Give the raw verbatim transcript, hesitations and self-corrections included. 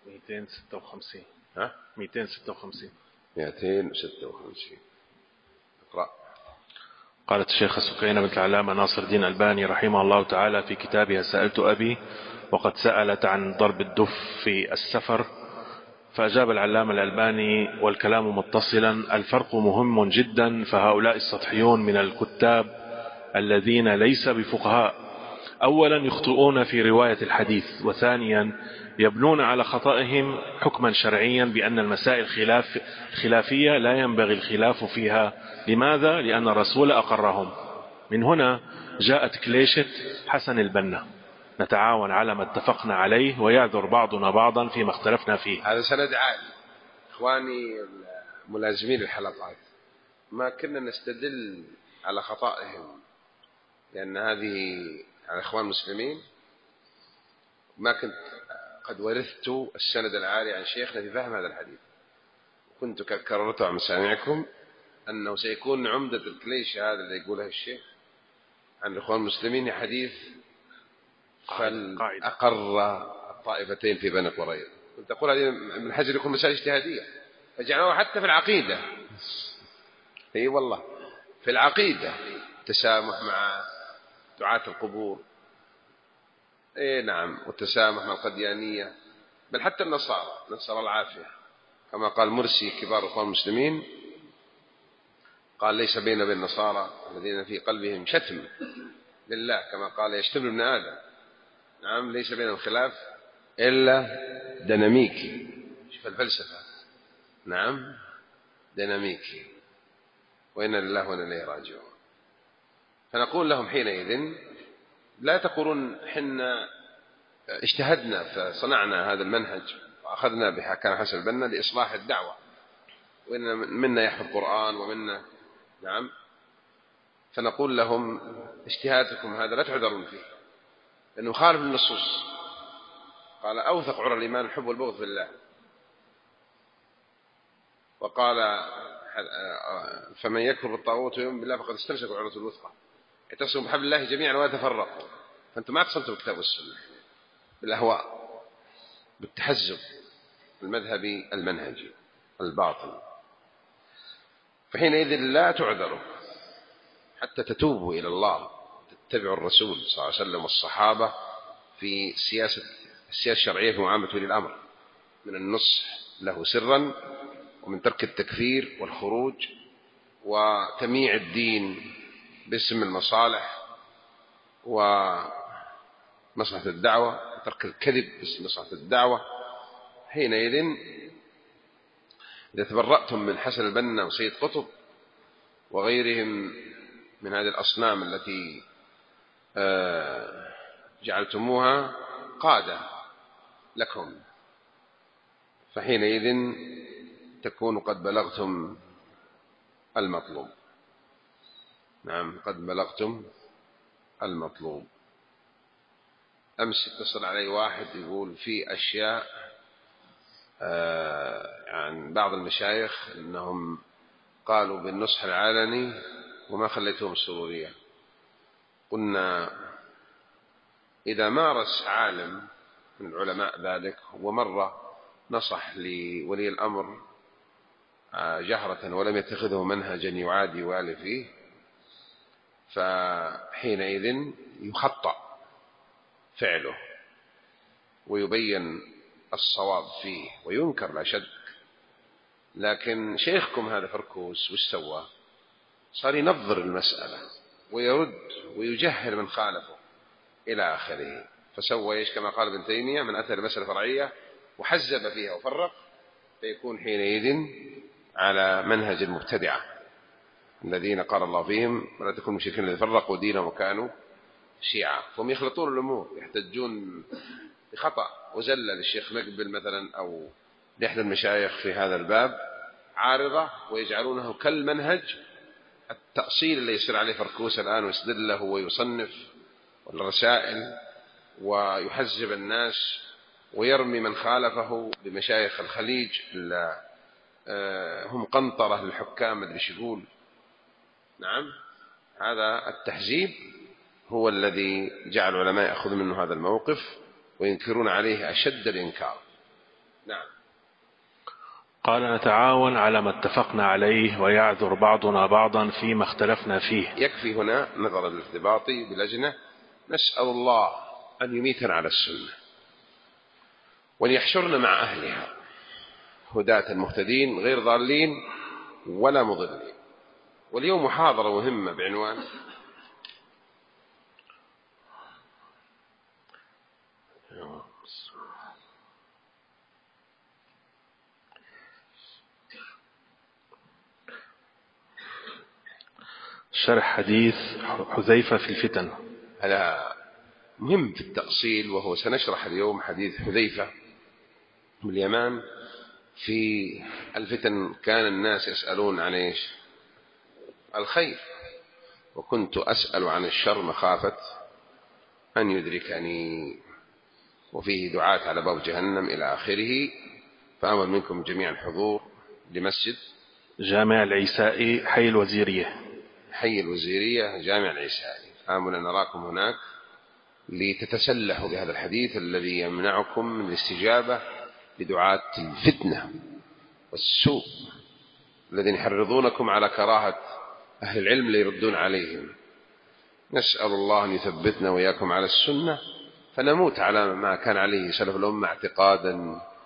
مئتين وستة وخمسين. ها؟ مئتين وستة وخمسين. مئتين وستة وخمسين. اقرأ. قالت الشيخ سكينة بنت العلامة ناصر الدين الألباني رحمه الله تعالى في كتابها سألت أبي وقد سألت عن ضرب الدف في السفر، فأجاب العلامة الألباني والكلام متصلا: الفرق مهم جدا، فهؤلاء السطحيون من الكتاب الذين ليس بفقهاء أولا يخطئون في رواية الحديث، وثانيا يبنون على خطئهم حكما شرعيا بأن المسائل خلاف خلافية لا ينبغي الخلاف فيها. لماذا؟ لأن الرسول أقرهم. من هنا جاءت كليشة حسن البنا: نتعاون على ما اتفقنا عليه ويعذر بعضنا بعضا فيما اختلفنا فيه. هذا سند عالي. إخواني ملازمين الحلقات، ما كنا نستدل على خطائهم لأن هذه على إخوان المسلمين. ما كنت قد ورثت السند العالي عن شيخنا في فهم هذا الحديث، كنت كررت عن مسامعكم أنه سيكون عمدة الكليش هذا اللي يقوله الشيخ عن الإخوان المسلمين حديث فأقر الطائفتين في بني قريظة. كنت أقول هذه من حجر يكون مسائل اجتهادية، فجعلوها حتى في العقيدة. اي والله في العقيدة تسامح مع دعاة القبور، اي نعم، والتسامح مع القديانية، بل حتى النصارى نسأل العافية، كما قال مرسي كبار اخوان المسلمين، قال ليس بين بين النصارى الذين في قلبهم شتم لله كما قال يشتم ابن آدم. نعم، ليس بين الخلاف إلا ديناميكي. شوف الفلسفة، نعم ديناميكي، وإن لله وإنا إليه راجعون. فنقول لهم حينئذ لا تقولون حنا اجتهدنا فصنعنا هذا المنهج وأخذنا بحكام حسن البنا لإصلاح الدعوة، وإن منا يحفظ القرآن ومنا نعم. فنقول لهم اجتهادكم هذا لا تعذرون فيه، لأنه خالف النصوص. قال أوثق عرى الإيمان الحب والبغض في الله، وقال فمن يكفر بالطاغوت ويؤمن بالله فقد استمسك بالعروة الوثقى، اعتصموا بحبل الله جميعا ولا تفرقوا. فأنتم ما اعتصمتم بالكتاب والسنة، بالأهواء، بالتحزب المذهبي المنهجي الباطل. فحينئذ لا تعذروا حتى تتوبوا إلى الله، تتبعوا الرسول صلى الله عليه وسلم والصحابة في سياسة السياسة الشرعية في معاملة ولي الأمر، من النصح له سرا، ومن ترك التكفير والخروج وتمييع الدين باسم المصالح ومصلحة الدعوة، وترك الكذب باسم مصلحة الدعوة. حينئذ إذا تبرأتم من حسن البنا وسيد قطب وغيرهم من هذه الأصنام التي جعلتموها قادة لكم، فحينئذ تكون قد بلغتم المطلوب. نعم، قد بلغتم المطلوب. أمس اتصل علي واحد يقول في أشياء عن بعض المشايخ أنهم قالوا بالنصح العلني وما خليتهم سرورية. قلنا إذا مارس عالم من العلماء ذلك ومرة نصح لولي الأمر جهرة ولم يتخذه منهجا يعادي والي فيه، فحينئذ يخطأ فعله ويبين الصواب فيه وينكر لا شك. لكن شيخكم هذا فركوس وش سوى؟ صار ينظر المسألة ويرد ويجهل من خالفه إلى آخره. فسوى إيش؟ كما قال ابن تيمية: من أتى المسألة فرعية وحزب فيها وفرق فيكون حينئذ على منهج المبتدعة الذين قال الله فيهم: ولا تكونوا مشركين الذين فرقوا دينهم وكانوا شيعا. فهم يخلطون الأمور، يحتجون بخطأ وزلة للشيخ مقبل مثلا أو لأحد المشايخ في هذا الباب عارضة، ويجعلونه كالمنهج التأصيل اللي يصير عليه فركوس الآن ويستدل له ويصنف الرسائل ويحزب الناس ويرمي من خالفه بمشايخ الخليج هم قنطرة للحكام اللي يقول. نعم، هذا التحزيب هو الذي جعل العلماء يأخذون منه هذا الموقف وينكرون عليه أشد الإنكار. نعم. قال نتعاون على ما اتفقنا عليه ويعذر بعضنا بعضا فيما اختلفنا فيه. يكفي هنا نظر الارتباطي بلجنة. نسأل الله أن يميتنا على السنة وأن يحشرنا مع أهلها هداة مهتدين غير ضالين ولا مضلين. واليوم محاضرة مهمة بعنوان شرح حديث حذيفة في الفتن. هذا مهم في التأصيل، وهو سنشرح اليوم حديث حذيفة من اليمان في الفتن. كان الناس يسألون عن إيش؟ الخير، وكنت أسأل عن الشر مخافة أن يدركني، وفيه دعاة على باب جهنم إلى آخره. فأمل منكم جميعا الحضور لمسجد جامع العيسائي حي الوزيرية، حي الوزيرية جامع العيسائي. آمل أن نراكم هناك لتتسلحوا بهذا الحديث الذي يمنعكم من الاستجابة لدعاة الفتنة والسوء الذين يحرضونكم على كراهة أهل العلم ليردون عليهم. نسأل الله أن يثبتنا وإياكم على السنة، فنموت على ما كان عليه سلف الأمة اعتقادا